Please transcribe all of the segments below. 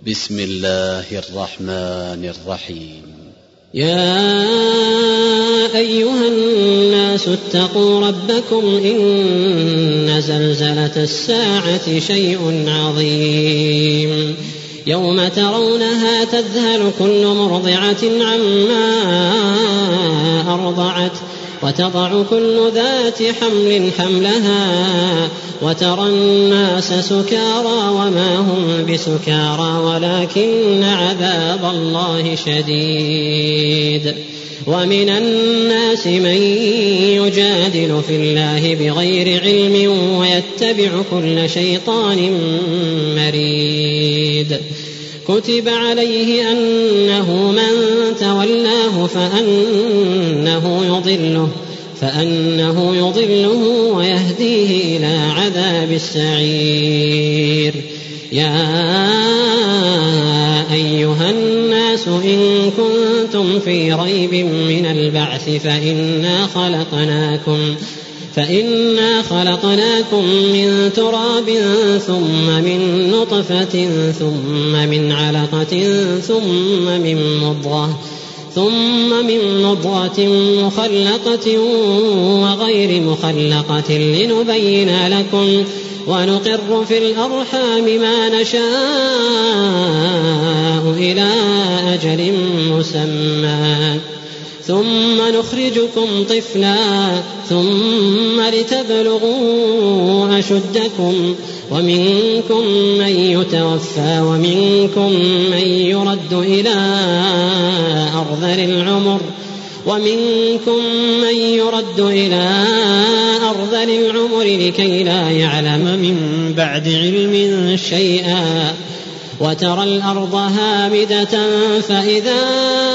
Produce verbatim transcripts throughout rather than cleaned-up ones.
بسم الله الرحمن الرحيم. يا أيها الناس اتقوا ربكم إن زلزلة الساعة شيء عظيم يوم ترونها تذهل كل مرضعة عما أرضعت وتضع كل ذات حمل حملها وترى الناس سكارى وما هم بسكارى ولكن عذاب الله شديد. ومن الناس من يجادل في الله بغير علم ويتبع كل شيطان مريد. كتب عليه أنه من تولاه فأنه يضله فأنه يضله ويهديه إلى عذاب السعير. يا أيها الناس إن كنتم في ريب من البعث فإنا خلقناكم فإنا خلقناكم من تراب ثم من نطفة ثم من علقة ثم من مضغة ثم من مضغة مخلقة وغير مخلقة لنبين لكم ونقر في الأرحام ما نشاء إلى أجل مسمى ثم نخرجكم طفلا ثم لتبلغوا أشدكم ومنكم من يتوفى ومنكم من يرد إلى أرذل العمر ومنكم من يرد إلى أرذل العمر لكي لا يعلم من بعد علم شيئا. وترى الأرض هامدة فإذا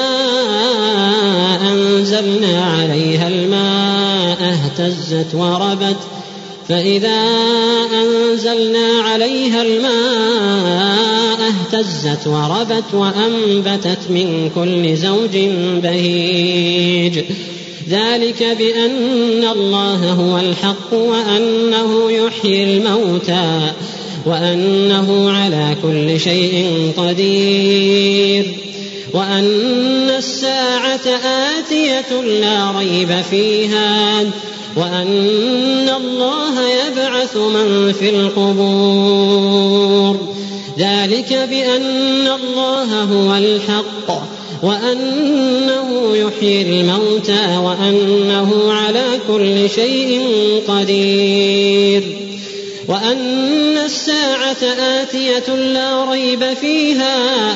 أنزلنا عليها الماء اهتزت وربت فإذا أنزلنا عليها الماء اهتزت وربت وأنبتت من كل زوج بهيج. ذلك بأن الله هو الحق وأنه يحيي الموتى وأنه على كل شيء قدير وأن الساعة آتية لا ريب فيها وأن الله يبعث من في القبور. ذلك بأن الله هو الحق وأنه يحيي الموتى وأنه على كل شيء قدير وأن الساعة آتية لا ريب فيها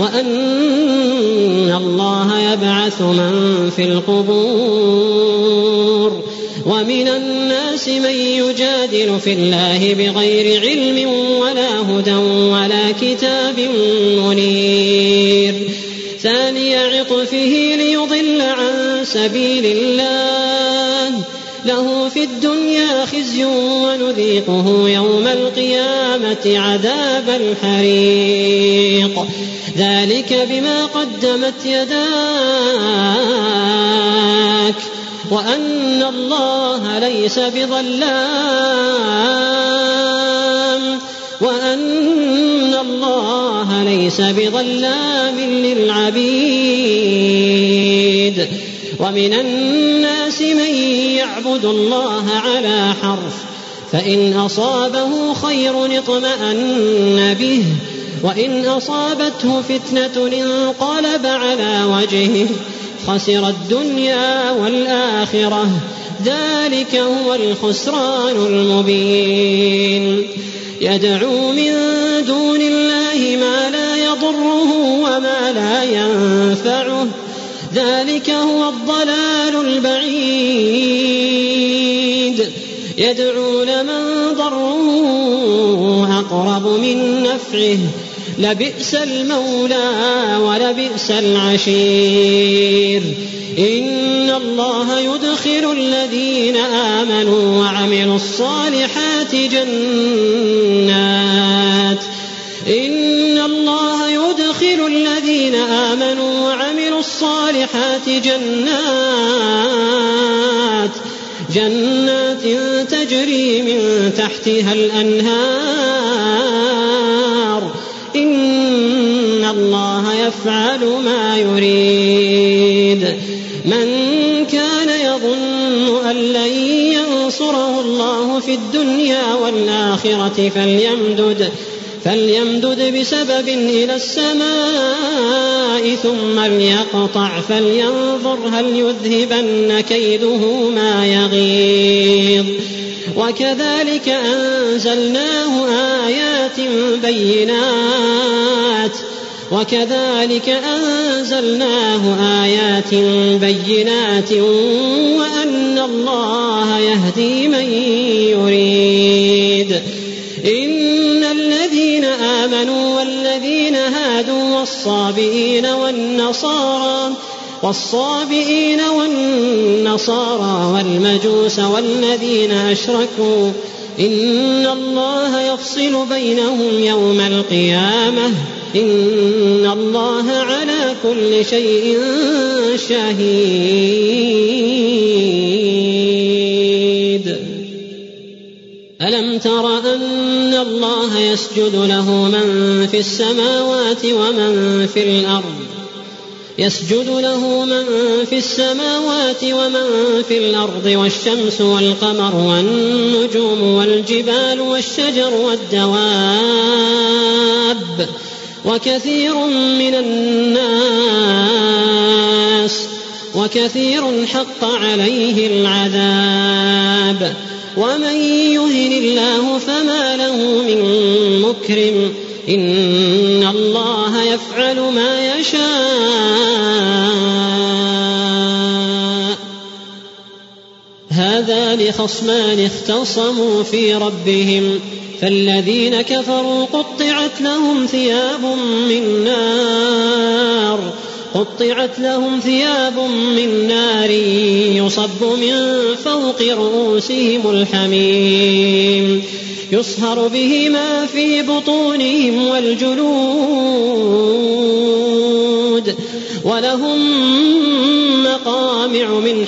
وأن الله يبعث من في القبور. ومن الناس من يجادل في الله بغير علم ولا هدى ولا كتاب منير. ثاني عطفه ليضل عن سبيل الله له في الدنيا خزي ونذيقه يوم القيامة عذاب الحريق. ذلك بما قدمت يداك وأن الله ليس بظلام وأن الله ليس بظلام للعبيد. ومن الناس من يعبد الله على حرف فإن أصابه خير اطمأن به وإن أصابته فتنة انقلب على وجهه خسر الدنيا والآخرة. ذلك هو الخسران المبين. يدعو من دون الله ما لا يضره وما لا ينفعه ذلك هو الضلال البعيد. يدعو لمن ضره أقرب من نفعه لبئس المولى ولبئس العشير. إن الله يدخل الذين آمنوا وعملوا الصالحات جنات إن الله يدخل الذين آمنوا وعملوا الصالحات جنات جنات تجري من تحتها الأنهار إن الله يفعل ما يريد. من كان يظن أن لن ينصره الله في الدنيا والآخرة فليمدد فليمدد بسبب إلى السماء ثم ليقطع فلينظر هل يذهبن كيده ما يغيظ. وكذلك أنزلناه آيات بينات وكذلك أنزلناه آيات بينات وأن الله يهدي من يريد. إن الذين آمنوا والذين هادوا والصابئين والنصارى والصابئين والنصارى والمجوس والذين أشركوا إن الله يفصل بينهم يوم القيامة إن الله على كل شيء شهيد. ألم تر أن الله يسجد له من في السماوات ومن في الأرض يسجد له من في السماوات ومن في الأرض والشمس والقمر والنجوم والجبال والشجر والدواب وكثير من الناس وكثير حق عليه العذاب. ومن يهن الله فما له من مكرم إن الله يفعل ما يشاء. هذان خصمان اختصموا في ربهم فالذين كفروا قطعت لهم ثياب من نار قطعت لهم ثياب من نار يصب من فوق رؤوسهم الحميم يصهر به ما في بطونهم والجلود ولهم مقامع من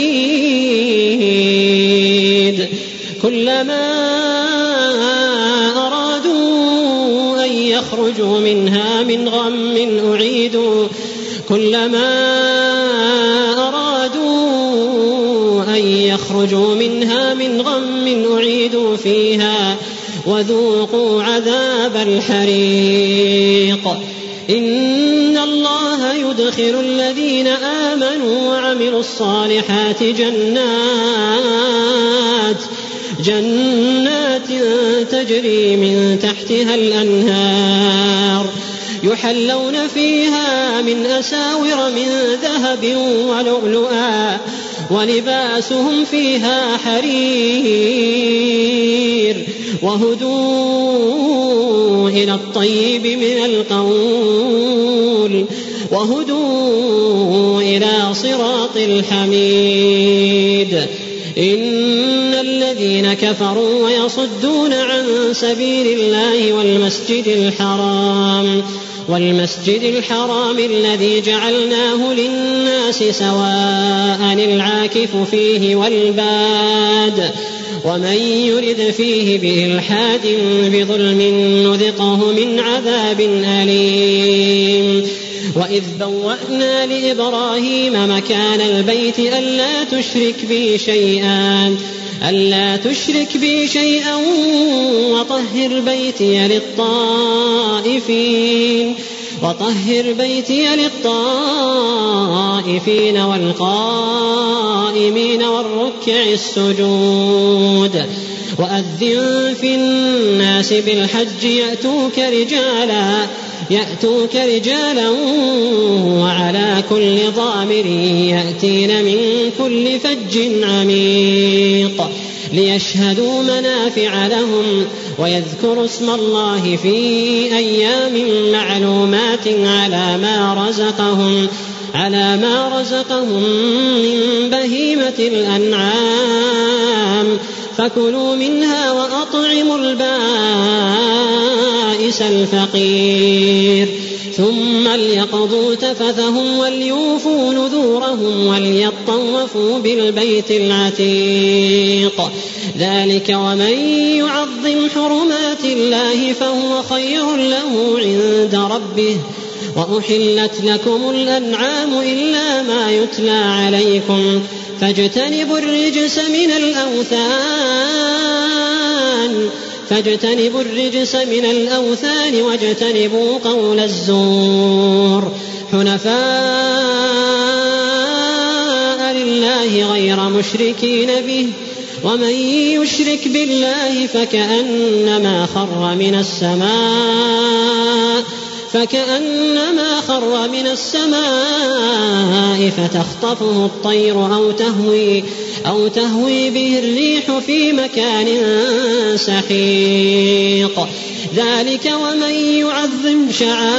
حديد كلما أرادوا أن يخرجوا منها من غم أعيدوا كلما أرادوا أن يخرجوا منها من غم أعيدوا فيها وذوقوا عذاب الحريق. إن الله يدخل الذين آمنوا وعملوا الصالحات جنات جنات تجري من تحتها الأنهار يحلون فيها من أساور من ذهب ولؤلؤا ولباسهم فيها حرير وهدوا إلى الطيب من القول وهدوا إلى صراط الحميد. إن الذين كفروا ويصدون عن سبيل الله والمسجد الحرام والمسجد الحرام الذي جعلناه للناس سواء العاكف فيه والباد ومن يرد فيه بإلحاد بظلم نذقه من عذاب أليم. وإذ بوأنا لإبراهيم مكان البيت ألا تشرك بي شيئا ألا تشرك بي شيئا وطهر بيتي للطائفين وطهر بيتي للطائفين والقائمين والركع السجود. وأذن في الناس بالحج يأتوك رجالا يأتوك رجالا وعلى كل ضامر يأتين من كل فج عميق ليشهدوا منافع لهم ويذكروا اسم الله في أيام معلومات على ما رزقهم على ما رزقهم من بهيمة الأنعام فكلوا منها وأطعموا البائس الفقير. ثم ليقضوا تفثهم وليوفوا نذورهم وليطوفوا بالبيت العتيق ذلك ومن يعظم حرمات الله فهو خير له عند ربه وأحلت لكم الأنعام إلا ما يتلى عليكم فاجتنبوا الرجس من الأوثان فاجتنبوا الرجس من الأوثان واجتنبوا قول الزور حنفاء لله غير مشركين به ومن يشرك بالله فكأنما خر من السماء فكأنما خر من السماء فتخطفه الطير أو تهوي, أو تهوي به الريح في مكان سحيق ذلك ومن يعظم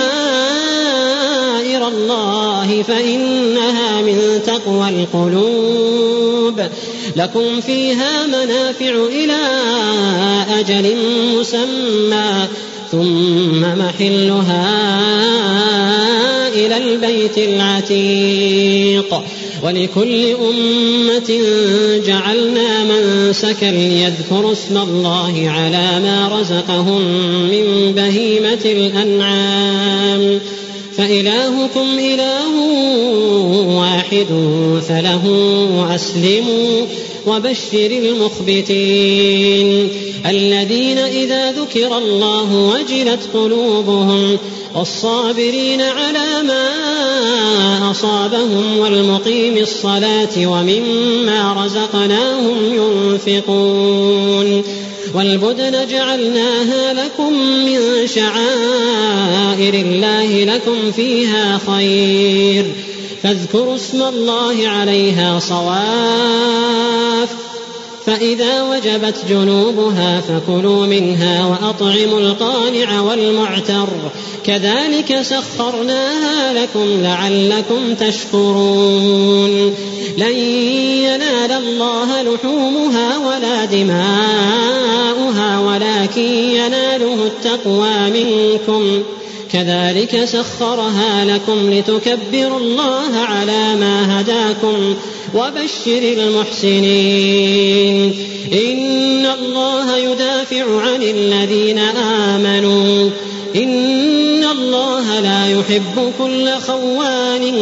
شعائر الله فإنها من تقوى القلوب لكم فيها منافع إلى أجل مسمى ثم محلها إلى البيت العتيق ولكل أمة جعلنا منسكا ليذكروا اسم الله على ما رزقهم من بهيمة الأنعام فإلهكم إله واحد فله أسلموا وبشر المخبتين الذين إذا ذكر الله وجلت قلوبهم والصابرين على ما أصابهم والمقيم الصلاة ومما رزقناهم ينفقون والبدن جعلناها لكم من شعائر الله لكم فيها خير فاذكروا اسم الله عليها صواف فإذا وجبت جنوبها فكلوا منها وأطعموا القانع والمعتر كذلك سخرناها لكم لعلكم تشكرون لن ينال الله لحومها ولا دماؤها ولكن يناله التقوى منكم كذلك سخرها لكم لتكبروا الله على ما هداكم وبشر المحسنين إن الله يدافع عن الذين آمنوا إن الله لا يحب كل خوان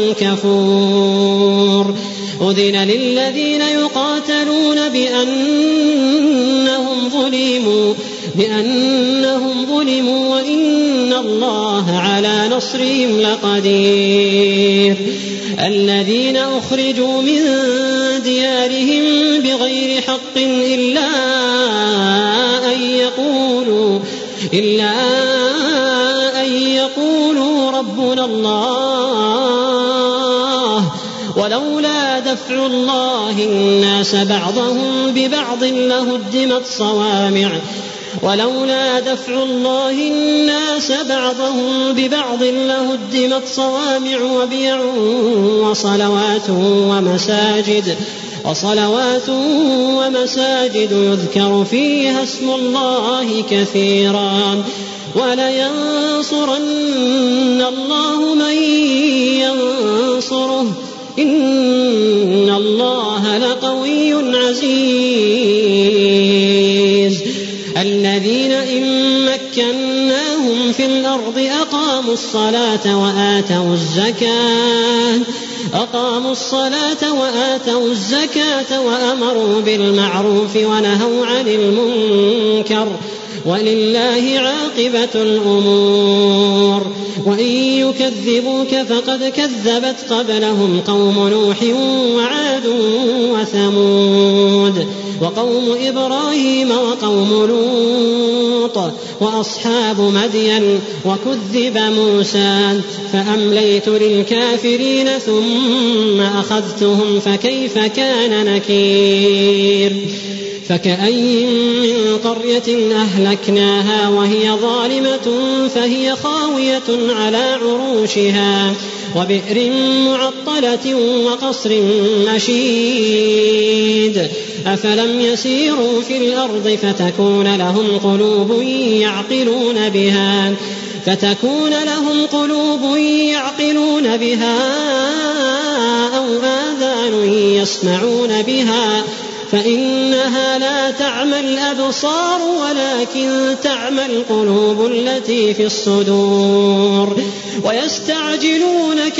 كفور أذن للذين يقاتلون بأنهم ظلموا بأنهم ظلموا وإن الله على نصرهم لقدير الذين أخرجوا من ديارهم بغير حق إلا أن يقولوا إلا أن يقولوا ربنا الله ولولا دفع الله الناس بعضهم ببعض لهدمت صوامع ولولا دفع الله الناس بعضهم ببعض لهدمت صوامع وبيع وصلوات ومساجد وصلوات ومساجد يذكر فيها اسم الله كثيرا ولينصرن الله من ينصره إن الله لقوي عزيز الذين إن مكناهم في الأرض أقاموا الصلاة وآتوا الزكاة أقاموا الصلاة وآتوا الزكاة وأمروا بالمعروف ونهوا عن المنكر ولله عاقبة الأمور وإن يكذبوك فقد كذبت قبلهم قوم نوح وعاد وثمود وقوم إبراهيم وقوم لوط وأصحاب مدين وكذب موسى فأمليت للكافرين ثم أخذتهم فكيف كان نكير فكأي من قرية أهلكناها وهي ظالمة فهي خاوية على عروشها وبئر معطلة وقصر مشيد أفلم يسيروا في الأرض فتكون لهم قلوب يعقلون بها فتكون لهم قلوب يعقلون بها أو آذان يسمعون بها فإنها لا تعمى الأبصار ولكن تعمى القلوب التي في الصدور. ويستعجلونك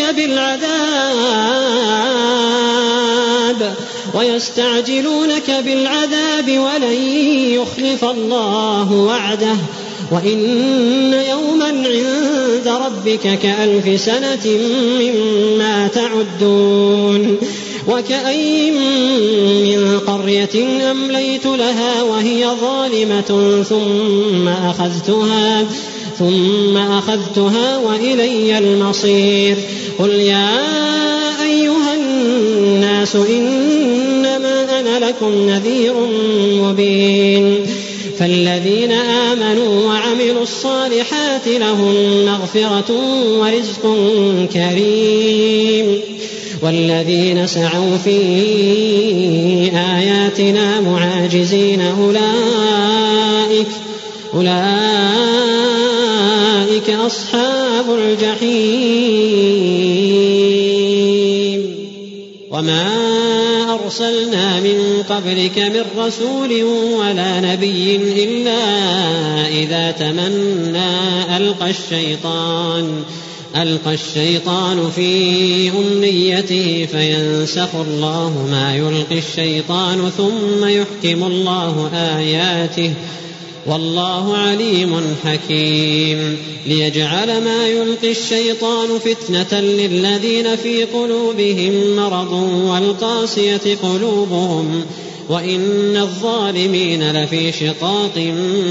بالعذاب ويستعجلونك بالعذاب ولن يخلف الله وعده وإن يوما عند ربك كألف سنة مما تعدون. وكأين من قرية أمليت لها وهي ظالمة ثم أخذتها ثم أخذتها وإلي المصير. قل يا أيها الناس إنما أنا لكم نذير مبين. فالذين آمنوا وعملوا الصالحات لهم مغفرة ورزق كريم والذين سعوا في آياتنا معاجزين أولئك أولئك أصحاب الجحيم. وما أرسلنا من قبلك من رسول ولا نبي إلا إذا تمنى ألقى الشيطان ألقى الشيطان في أمنيته فينسخ الله ما يلقي الشيطان ثم يحكم الله آياته والله عليم حكيم. ليجعل ما يلقي الشيطان فتنة للذين في قلوبهم مرض والقاسية قلوبهم وإن الظالمين لفي شقاق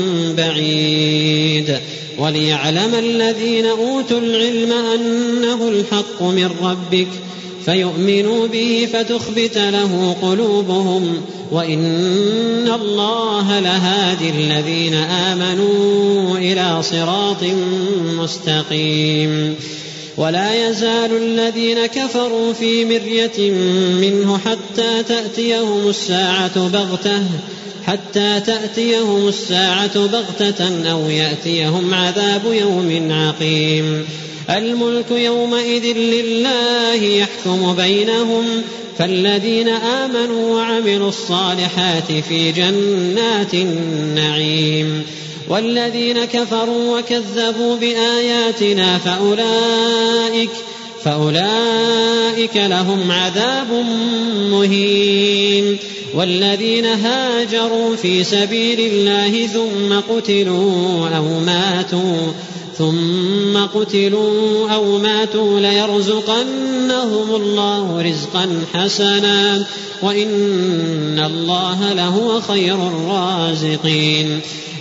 بعيد. وليعلم الذين أوتوا العلم أنه الحق من ربك فيؤمنوا به فتخبت له قلوبهم وإن الله لهادي الذين آمنوا إلى صراط مستقيم. ولا يزال الذين كفروا في مرية منه حتى تأتيهم الساعة بغتة حتى تأتيهم الساعة بغتة أو يأتيهم عذاب يوم عقيم. الملك يومئذ لله يحكم بينهم فالذين آمنوا وعملوا الصالحات في جنات النعيم والذين كفروا وكذبوا بآياتنا فأولئك فأولئك لهم عذاب مهين. والذين هاجروا في سبيل الله ثم قتلوا أو ماتوا ثم قتلوا أو ماتوا ليرزقنهم الله رزقا حسنا وإن الله لهو خير الرازقين.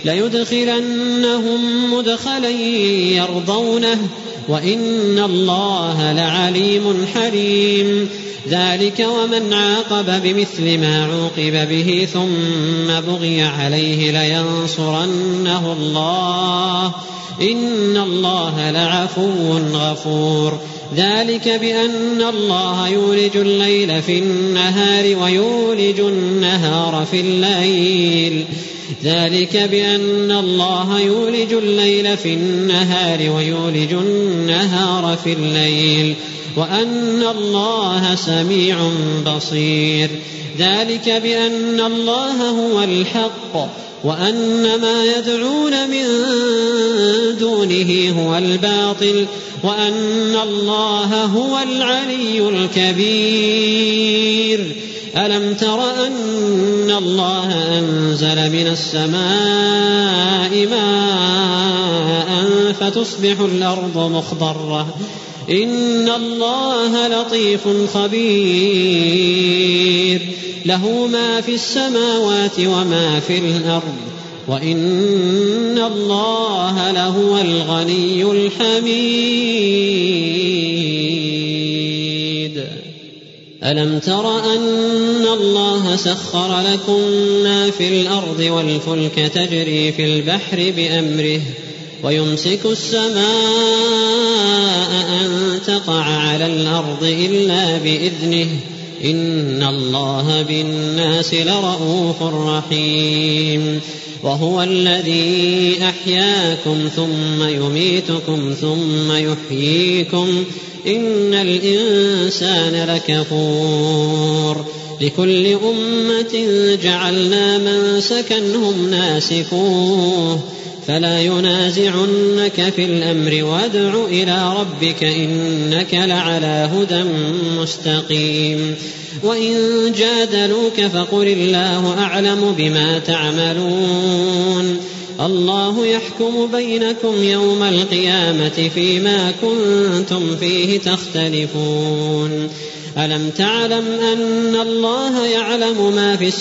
ليدخلنهم مدخلا يرضونه وإن الله لعليم حليم. ذلك ومن عاقب بمثل ما عوقب به ثم بغي عليه لينصرنه الله إن الله لعفو غفور. ذلك بأن الله يولج الليل في النهار ويولج النهار في الليل ذلك بأن الله يولج الليل في النهار ويولج النهار في الليل وأن الله سميع بصير. ذلك بأن الله هو الحق وأن ما يدعون من دونه هو الباطل وأن الله هو العلي الكبير. ألم تر أن الله أنزل من السماء ماء فتصبح الأرض مخضرة إن الله لطيف خبير. له ما في السماوات وما في الأرض وإن الله لهو الغني الحميد. ألم تر أن الله سخر لكم ما في الأرض والفلك تجري في البحر بأمره ويمسك السماء أن تقع على الأرض إلا بإذنه إن الله بالناس لرءوف رحيم وهو الذي أحياكم ثم يميتكم ثم يحييكم إن الإنسان لكفور لكل أمة جعلنا منسكا هم ناسكوه فلا ينازعنك في الأمر وادع إلى ربك إنك لعلى هدى مستقيم وإن جادلوك فقل الله أعلم بما تعملون الله يحكم بينكم يوم القيامة فيما كنتم فيه تختلفون ألم تعلم أن الله يعلم ما في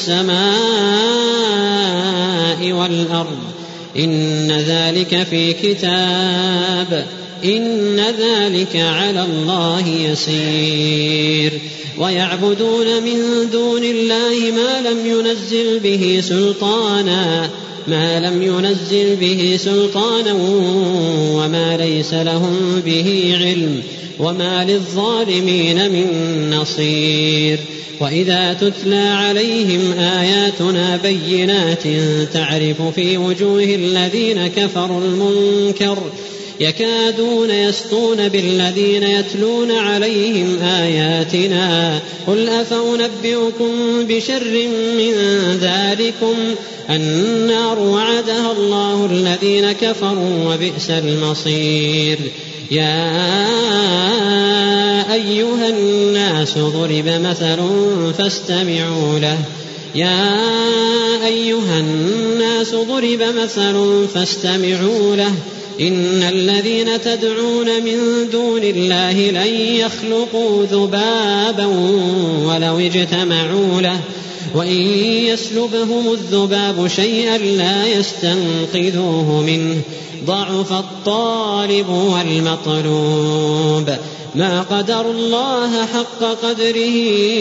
السماء والأرض إن ذلك في كتاب إن ذلك على الله يسير ويعبدون من دون الله ما لم ينزل به سلطانا ما لم ينزل به سلطانا وما ليس لهم به علم وما للظالمين من نصير وإذا تتلى عليهم آياتنا بينات تعرف في وجوه الذين كفروا المنكر يكادون يسطون بالذين يتلون عليهم آياتنا قل أفأنبئكم بشر من ذلكم النار وعدها الله الذين كفروا وبئس المصير يا أيها الناس ضرب مثل فاستمعوا له يا أيها الناس ضرب مثل فاستمعوا له إن الذين تدعون من دون الله لن يخلقوا ذبابا ولو اجتمعوا له وإن يسلبهم الذباب شيئا لا يستنقذوه منه ضعف الطالب والمطلوب ما قدروا الله حق قدره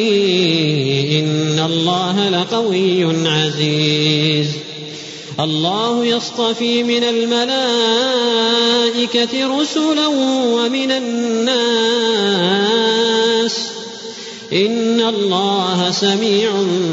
إن الله لقوي عزيز الله يصطفي من الملائكة رسلا ومن الناس إن الله سميع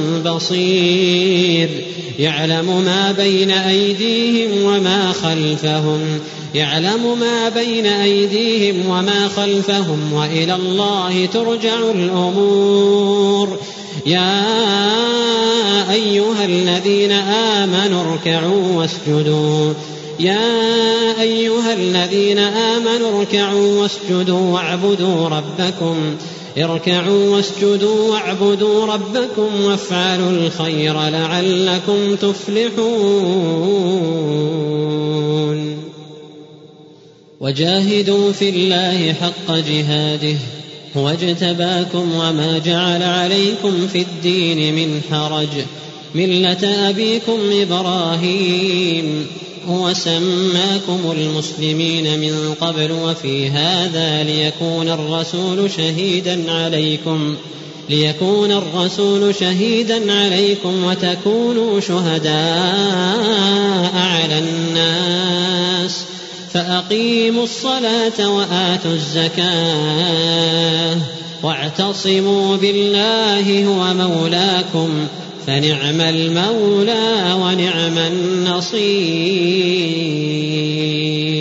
بصير يعلم ما بين أيديهم وما خلفهم يعلم ما بين أيديهم وما خلفهم وإلى الله ترجع الأمور يا أيها الذين آمنوا اركعوا واسجدوا يا أيها الذين آمنوا اركعوا واسجدوا واعبدوا ربكم اركعوا واسجدوا واعبدوا ربكم وافعلوا الخير لعلكم تفلحون وجاهدوا في الله حق جهاده هو اجتباكم وما جعل عليكم في الدين من حرج ملة أبيكم إبراهيم هو سماكم المسلمين من قبل وفي هذا ليكون الرسول شهيدا عليكم ليكون الرسول شهيدا عليكم وتكونوا شهداء على الناس فأقيموا الصلاة وآتوا الزكاة واعتصموا بالله هو مولاكم فنعم المولى ونعم النصير